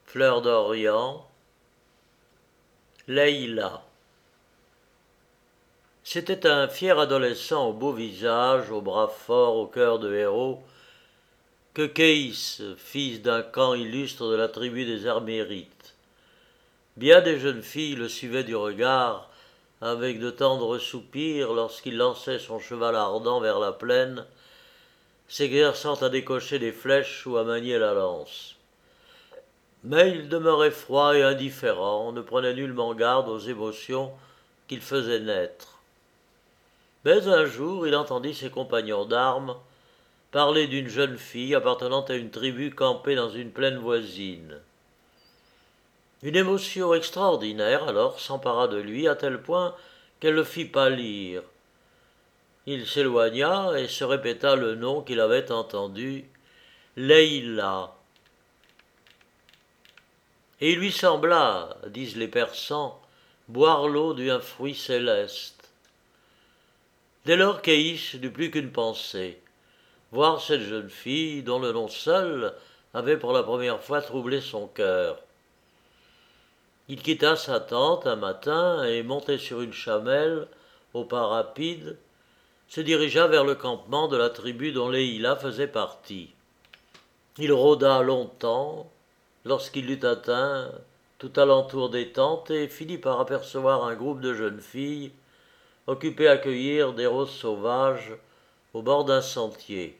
Fleur d'Orient, Leïla. C'était un fier adolescent au beau visage, au bras fort, au cœur de héros, que Keïs, fils d'un camp illustre de la tribu des Hermérites. Bien des jeunes filles le suivaient du regard, avec de tendres soupirs lorsqu'il lançait son cheval ardent vers la plaine, s'exerçant à décocher des flèches ou à manier la lance. Mais il demeurait froid et indifférent, ne prenait nullement garde aux émotions qu'il faisait naître. Mais un jour, il entendit ses compagnons d'armes parler d'une jeune fille appartenant à une tribu campée dans une plaine voisine. Une émotion extraordinaire alors s'empara de lui à tel point qu'elle le fit pâlir. Il s'éloigna et se répéta le nom qu'il avait entendu, Leïla. Et il lui sembla, disent les Persans, boire l'eau d'un fruit céleste. Dès lors Keïs n'eut plus qu'une pensée, voir cette jeune fille dont le nom seul avait pour la première fois troublé son cœur. Il quitta sa tente un matin et, monté sur une chamelle, au pas rapide, se dirigea vers le campement de la tribu dont Leïla faisait partie. Il rôda longtemps, lorsqu'il l'eut atteint, tout alentour des tentes, et finit par apercevoir un groupe de jeunes filles occupées à cueillir des roses sauvages au bord d'un sentier.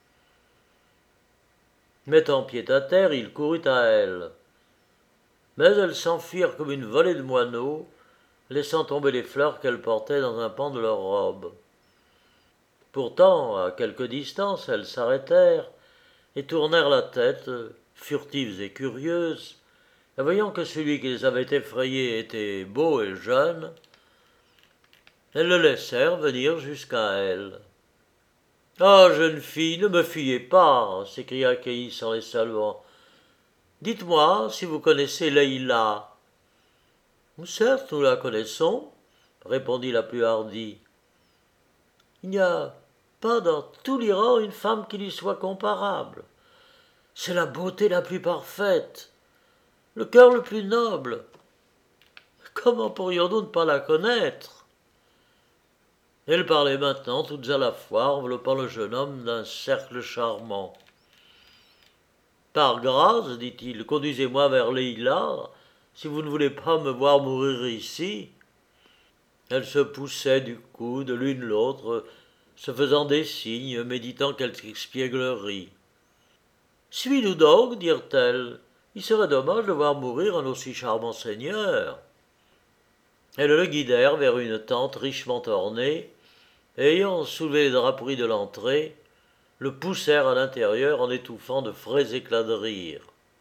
Mettant pied à terre, il courut à elles. Mais elles s'enfuirent comme une volée de moineaux, laissant tomber les fleurs qu'elles portaient dans un pan de leurs robes. Pourtant, à quelque distance, elles s'arrêtèrent et tournèrent la tête, furtives et curieuses, et voyant que celui qui les avait effrayées était beau et jeune, elles le laissèrent venir jusqu'à elles. « Ah, jeune fille, ne me fuyez pas !» s'écria Keïs en les saluant. « Dites-moi si vous connaissez Leïla. »« Certes, nous la connaissons, » répondit la plus hardie. « Il n'y a pas dans tout l'Iran une femme qui lui soit comparable. C'est la beauté la plus parfaite, le cœur le plus noble. Comment pourrions-nous ne pas la connaître ?» Elles parlaient maintenant toutes à la fois, enveloppant le jeune homme d'un cercle charmant. « Par grâce, dit-il, conduisez-moi vers Leïla, si vous ne voulez pas me voir mourir ici. » Elles se poussaient du coude l'une l'autre, se faisant des signes, méditant quelque espièglerie. « Suis-nous donc, dirent-elles, il serait dommage de voir mourir un aussi charmant seigneur. » Elles le guidèrent vers une tente richement ornée, et ayant soulevé les draperies de l'entrée, le poussèrent à l'intérieur en étouffant de frais éclats de rire.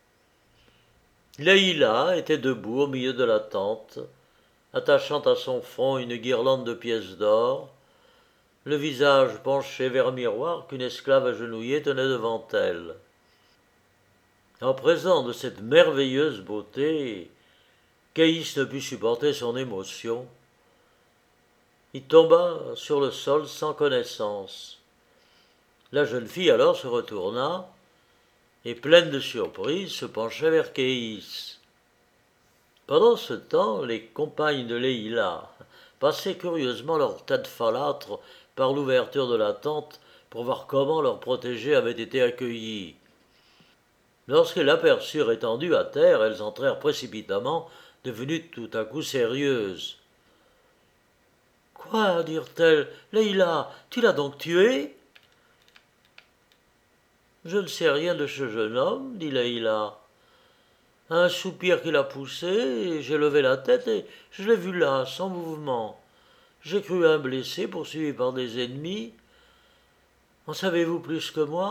Leïla était debout au milieu de la tente, attachant à son front une guirlande de pièces d'or, le visage penché vers un miroir qu'une esclave agenouillée tenait devant elle. En présence de cette merveilleuse beauté, Keïs ne put supporter son émotion. Il tomba sur le sol sans connaissance. La jeune fille alors se retourna et, pleine de surprise, se pencha vers Keïs. Pendant ce temps, les compagnes de Leïla passaient curieusement leur tête falâtre par l'ouverture de la tente pour voir comment leur protégé avait été accueilli. Lorsqu'elles l'aperçurent étendu à terre, elles entrèrent précipitamment, devenues tout à coup sérieuses. « Quoi, dirent-elles, Leïla, tu l'as donc tué ?»« Je ne sais rien de ce jeune homme, dit Leïla. Un soupir qui l'a poussé, j'ai levé la tête et je l'ai vu là, sans mouvement. J'ai cru un blessé poursuivi par des ennemis. En savez-vous plus que moi ? »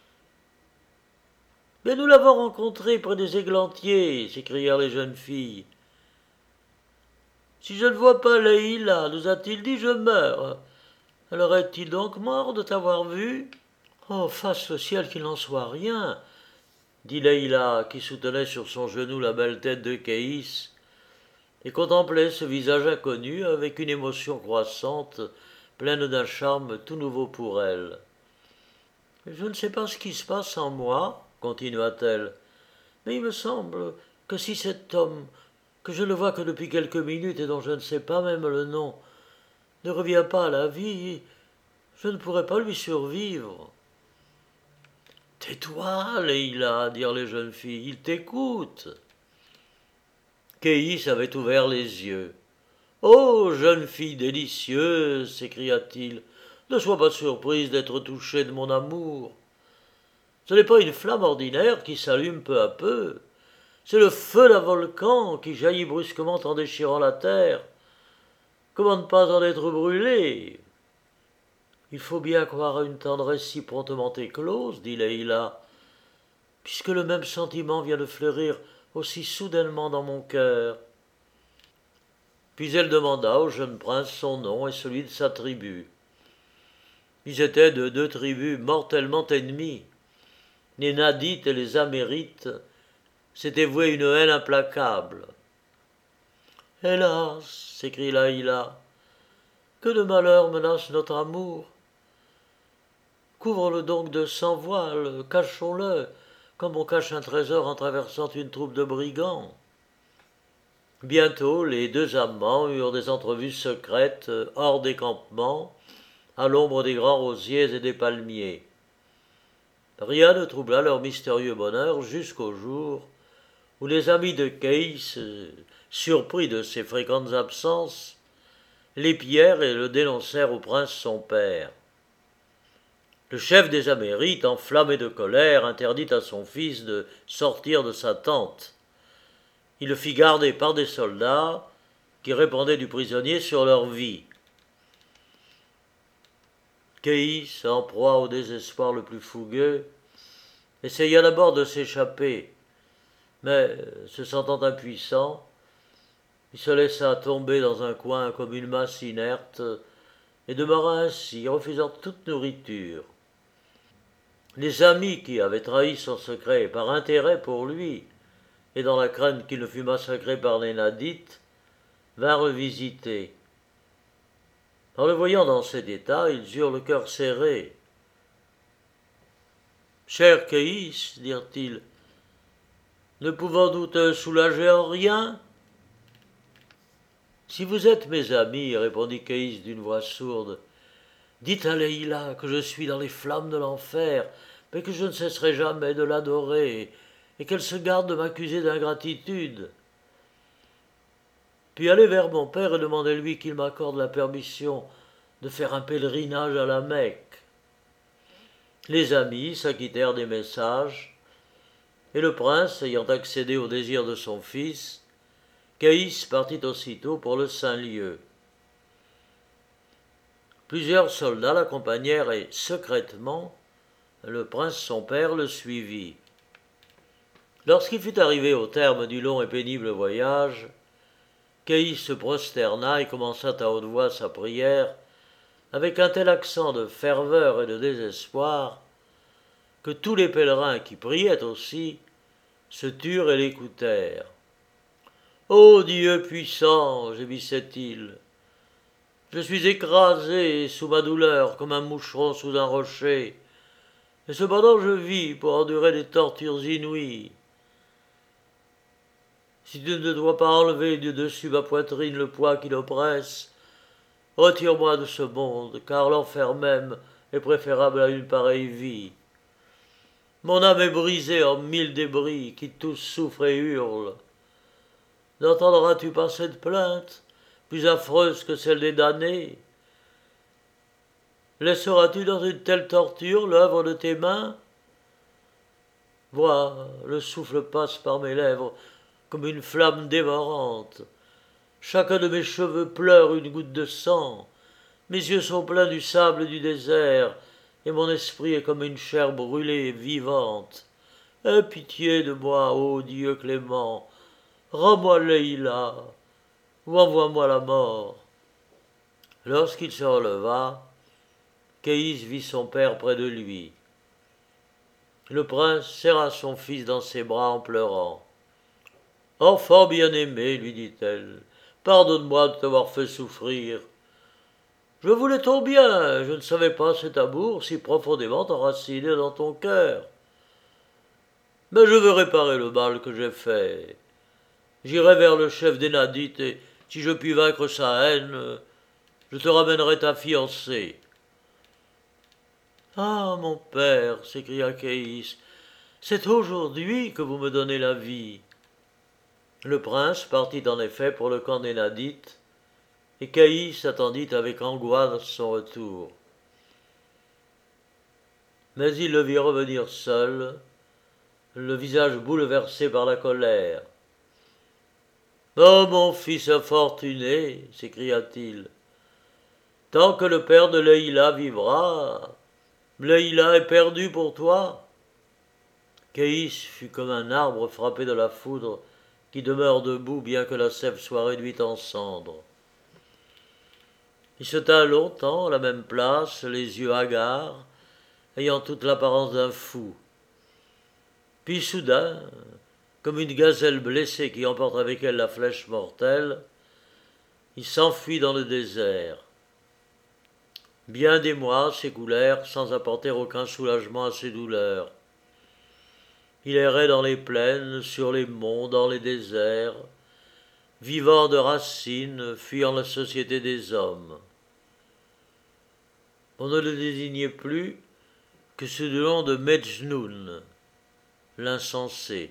« Mais nous l'avons rencontré près des églantiers, s'écrièrent les jeunes filles. Si je ne vois pas Leïla, nous a-t-il dit, je meurs. Alors est-il donc mort de t'avoir vu ? Oh, fasse le ciel qu'il n'en soit rien, dit Leïla, qui soutenait sur son genou la belle tête de Keïs, et contemplait ce visage inconnu avec une émotion croissante, pleine d'un charme tout nouveau pour elle. « Je ne sais pas ce qui se passe en moi, continua-t-elle, Mais il me semble que si cet homme, que je ne vois que depuis quelques minutes et dont je ne sais pas même le nom, ne revient pas à la vie, je ne pourrai pas lui survivre. Tais-toi, Leïla, dirent les jeunes filles, il t'écoute. Keïs avait ouvert les yeux. Ô jeune fille délicieuse, s'écria-t-il, ne sois pas surprise d'être touchée de mon amour. Ce n'est pas une flamme ordinaire qui s'allume peu à peu, c'est le feu d'un volcan qui jaillit brusquement en déchirant la terre. Comment ne pas en être brûlé? Il faut bien croire à une tendresse si promptement éclose, dit Leïla, puisque le même sentiment vient de fleurir aussi soudainement dans mon cœur. Puis elle demanda au jeune prince son nom et celui de sa tribu. Ils étaient de deux tribus mortellement ennemies. Les Nadites et les Amérites s'étaient voués une haine implacable. Hélas, s'écrie Laïla, que de malheur menace notre amour. Couvre-le donc de 100 voiles, cachons-le, comme on cache un trésor en traversant une troupe de brigands. Bientôt, les deux amants eurent des entrevues secrètes hors des campements, à l'ombre des grands rosiers et des palmiers. Rien ne troubla leur mystérieux bonheur jusqu'au jour où les amis de Keïs, surpris de ses fréquentes absences, l'épièrent et le dénoncèrent au prince son père. Le chef des Amérites, enflammé de colère, interdit à son fils de sortir de sa tente. Il le fit garder par des soldats qui répandaient du prisonnier sur leur vie. Keïs, en proie au désespoir le plus fougueux, essaya d'abord de s'échapper, mais, se sentant impuissant, il se laissa tomber dans un coin comme une masse inerte et demeura ainsi, refusant toute nourriture. Les amis qui avaient trahi son secret par intérêt pour lui et dans la crainte qu'il ne fût massacré par les Nadites, vinrent le visiter. En le voyant dans cet état, ils eurent le cœur serré. « Cher Keïs, dirent-ils, ne pouvons-nous te soulager en rien ?»« Si vous êtes mes amis, répondit Keïs d'une voix sourde, dites à Leïla que je suis dans les flammes de l'enfer, mais que je ne cesserai jamais de l'adorer, et qu'elle se garde de m'accuser d'ingratitude. Puis allez vers mon père et demandez-lui qu'il m'accorde la permission de faire un pèlerinage à la Mecque. » Les amis s'acquittèrent des messages, et le prince, ayant accédé au désir de son fils, Keïs partit aussitôt pour le saint lieu. Plusieurs soldats l'accompagnèrent et, secrètement, le prince son père le suivit. Lorsqu'il fut arrivé au terme du long et pénible voyage, Keïs se prosterna et commença à haute voix sa prière, avec un tel accent de ferveur et de désespoir, que tous les pèlerins qui priaient aussi se turent et l'écoutèrent. « Ô Dieu puissant, gémissait-il, je suis écrasé sous ma douleur comme un moucheron sous un rocher, et cependant je vis pour endurer des tortures inouïes. Si tu ne dois pas enlever de dessus ma poitrine le poids qui l'oppresse, retire-moi de ce monde, car l'enfer même est préférable à une pareille vie. Mon âme est brisée en 1000 débris qui tous souffrent et hurlent. N'entendras-tu pas cette plainte, plus affreuse que celle des damnés? Laisseras-tu dans une telle torture l'œuvre de tes mains? Vois, le souffle passe par mes lèvres comme une flamme dévorante. Chacun de mes cheveux pleure une goutte de sang. Mes yeux sont pleins du sable du désert, et mon esprit est comme une chair brûlée et vivante. Aie pitié de moi, ô Dieu clément, rends-moi Leïla, ou envoie-moi la mort. » Lorsqu'il se releva, Keïs vit son père près de lui. Le prince serra son fils dans ses bras en pleurant. « Enfant bien-aimé, lui dit-elle, pardonne-moi de t'avoir fait souffrir. Je voulais ton bien, je ne savais pas cet amour si profondément enraciné dans ton cœur. Mais je veux réparer le mal que j'ai fait. J'irai vers le chef des Nadites et, si je puis vaincre sa haine, je te ramènerai ta fiancée. Ah, mon père, s'écria Caïs, c'est aujourd'hui que vous me donnez la vie. Le prince partit en effet pour le camp des Nadites, et Caïs attendit avec angoisse son retour. Mais il le vit revenir seul, le visage bouleversé par la colère. Oh, mon fils infortuné, s'écria-t-il, tant que le père de Leïla vivra, Leïla est perdue pour toi. Caïs fut comme un arbre frappé de la foudre qui demeure debout bien que la sève soit réduite en cendres. Il se tint longtemps à la même place, les yeux hagards, ayant toute l'apparence d'un fou. Puis soudain, comme une gazelle blessée qui emporte avec elle la flèche mortelle, il s'enfuit dans le désert. Bien des mois s'écoulèrent sans apporter aucun soulagement à ses douleurs. Il errait dans les plaines, sur les monts, dans les déserts, vivant de racines, fuyant la société des hommes. On ne le désignait plus que sous le nom de Mejnoun, l'insensé.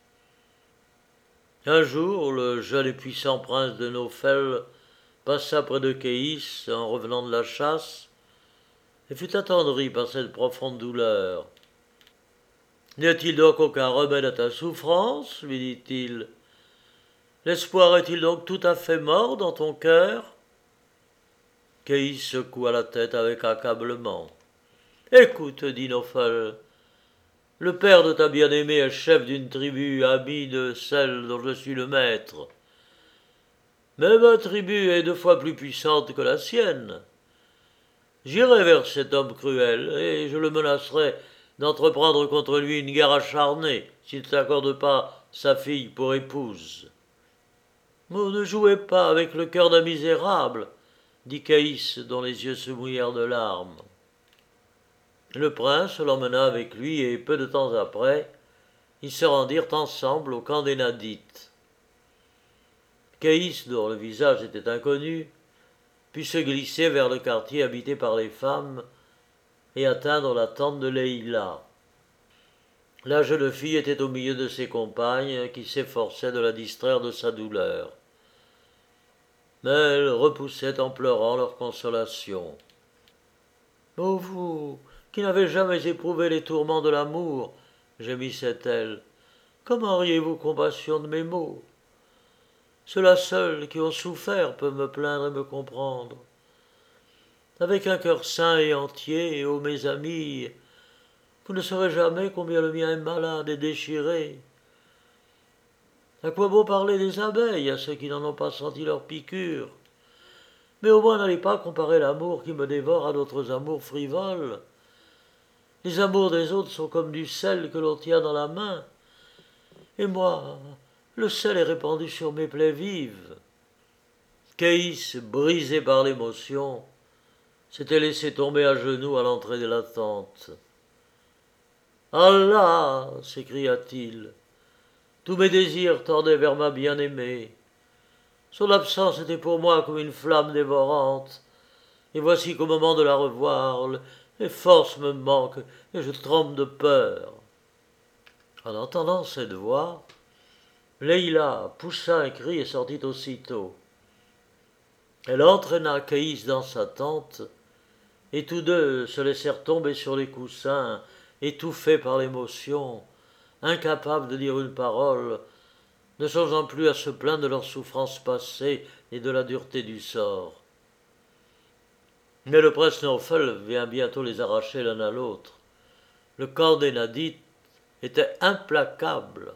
Un jour, le jeune et puissant prince de Nofel passa près de Caïs en revenant de la chasse et fut attendri par cette profonde douleur. « N'y a-t-il donc aucun remède à ta souffrance ?» lui dit-il. « L'espoir est-il donc tout à fait mort dans ton cœur ?» Caïs secoua la tête avec accablement. « Écoute, dit Nofel, le père de ta bien-aimée est chef d'une tribu amie de celle dont je suis le maître. Mais ma tribu est 2 fois plus puissante que la sienne. J'irai vers cet homme cruel, et je le menacerai d'entreprendre contre lui une guerre acharnée, s'il ne t'accorde pas sa fille pour épouse. »« Oh, ne jouez pas avec le cœur d'un misérable, dit Caïs, dont les yeux se mouillèrent de larmes. Le prince l'emmena avec lui, et peu de temps après, ils se rendirent ensemble au camp des Nadites. Caïs, dont le visage était inconnu, put se glisser vers le quartier habité par les femmes et atteindre la tente de Leïla. La jeune fille était au milieu de ses compagnes qui s'efforçaient de la distraire de sa douleur. Mais elle repoussait en pleurant leur consolation. « Ô vous, qui n'avez jamais éprouvé les tourments de l'amour, gémissait-elle, comment auriez-vous compassion de mes maux? Ceux-là seuls qui ont souffert peuvent me plaindre et me comprendre. Avec un cœur sain et entier, ô mes amis, vous ne saurez jamais combien le mien est malade et déchiré. À quoi bon parler des abeilles à ceux qui n'en ont pas senti leur piqûre? Mais au moins n'allez pas comparer l'amour qui me dévore à d'autres amours frivoles. Les amours des autres sont comme du sel que l'on tient dans la main. Et moi, le sel est répandu sur mes plaies vives. » Caïs, brisé par l'émotion, s'était laissé tomber à genoux à l'entrée de la tente. « Allah !» s'écria-t-il. « Tous mes désirs tendaient vers ma bien-aimée. Son absence était pour moi comme une flamme dévorante. Et voici qu'au moment de la revoir, les forces me manquent et je tremble de peur. » En entendant cette voix, Leïla poussa un cri et sortit aussitôt. Elle entraîna Caïs dans sa tente, et tous deux se laissèrent tomber sur les coussins, étouffés par l'émotion, incapables de dire une parole, ne songeant plus à se plaindre de leurs souffrances passées et de la dureté du sort. Mais le prince Nofel vient bientôt les arracher l'un à l'autre. Le camp des Nadites était implacable.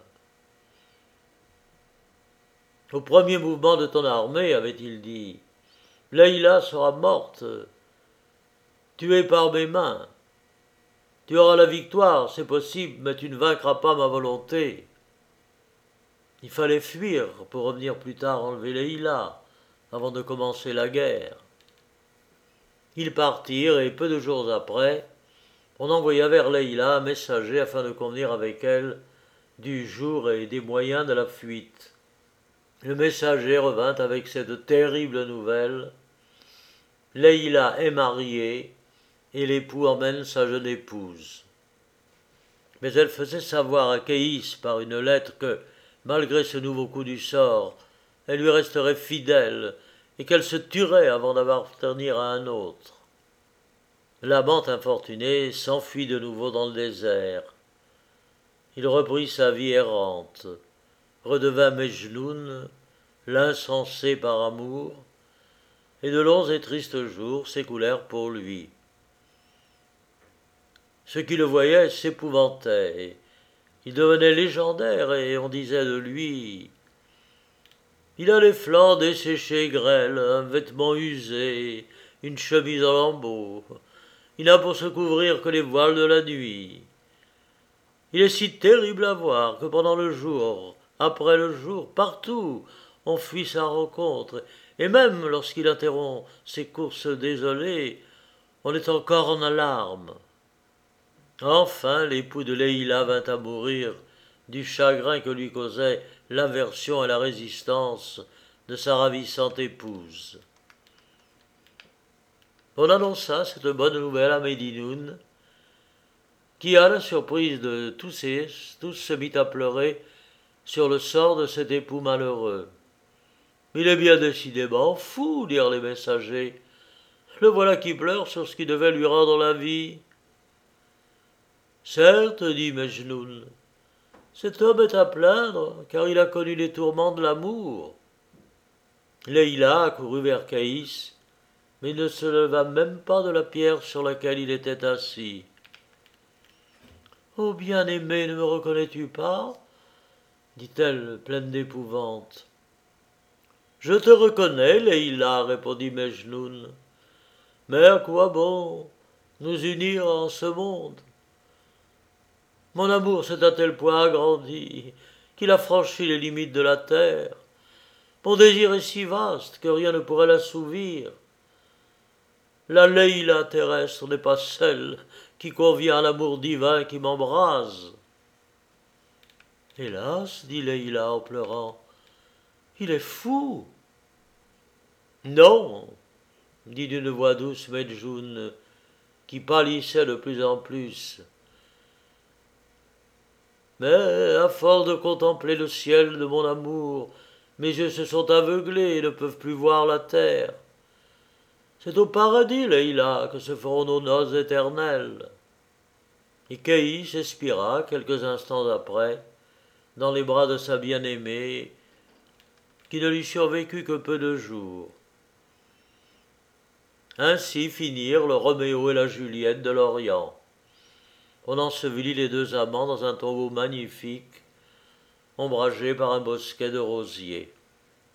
« Au premier mouvement de ton armée, avait-il dit, Leïla sera morte, tuée par mes mains. Tu auras la victoire, c'est possible, mais tu ne vaincras pas ma volonté. » Il fallait fuir pour revenir plus tard enlever Leïla, avant de commencer la guerre. Ils partirent, et peu de jours après, on envoya vers Leïla un messager afin de convenir avec elle du jour et des moyens de la fuite. Le messager revint avec cette terrible nouvelle. Leïla est mariée et l'époux emmène sa jeune épouse. Mais elle faisait savoir à Kéïs par une lettre que, malgré ce nouveau coup du sort, elle lui resterait fidèle et qu'elle se tuerait avant d'appartenir à un autre. L'amant infortuné s'enfuit de nouveau dans le désert. Il reprit sa vie errante, redevint Mejnoun, l'insensé par amour, et de longs et tristes jours s'écoulèrent pour lui. Ceux qui le voyaient s'épouvantaient. Il devenait légendaire et on disait de lui « Il a les flancs desséchés et grêles, un vêtement usé, une chemise en lambeaux. Il n'a pour se couvrir que les voiles de la nuit. Il est si terrible à voir que pendant le jour, après le jour, partout, on fuit sa rencontre, et même lorsqu'il interrompt ses courses désolées, on est encore en alarme. » Enfin, l'époux de Leïla vint à mourir du chagrin que lui causait l'aversion et la résistance de sa ravissante épouse. On annonça cette bonne nouvelle à Médinoun, qui, à la surprise de tous se mit à pleurer sur le sort de cet époux malheureux. « Il est bien décidément fou, dirent les messagers. Le voilà qui pleure sur ce qui devait lui rendre la vie. » Certes, dit Mejnoun, cet homme est à plaindre, car il a connu les tourments de l'amour. Leïla accourut vers Caïs, mais ne se leva même pas de la pierre sur laquelle il était assis. « Ô bien-aimé, ne me reconnais-tu pas ?» dit-elle, pleine d'épouvante. « Je te reconnais, Leïla, répondit Mejnoun. Mais à quoi bon nous unir en ce monde? Mon amour s'est à tel point agrandi qu'il a franchi les limites de la terre. Mon désir est si vaste que rien ne pourrait l'assouvir. La Leïla terrestre n'est pas celle qui convient à l'amour divin qui m'embrase. » « Hélas, dit Leïla en pleurant, il est fou. »« Non, dit d'une voix douce Mejnoun, qui pâlissait de plus en plus. Mais, à force de contempler le ciel de mon amour, mes yeux se sont aveuglés et ne peuvent plus voir la terre. C'est au paradis, Leïla, que se feront nos noces éternelles. » Et Caïs expira quelques instants après, dans les bras de sa bien-aimée, qui ne lui survécut que peu de jours. Ainsi finirent le Roméo et la Juliette de l'Orient. On ensevelit les deux amants dans un tombeau magnifique, ombragé par un bosquet de rosiers.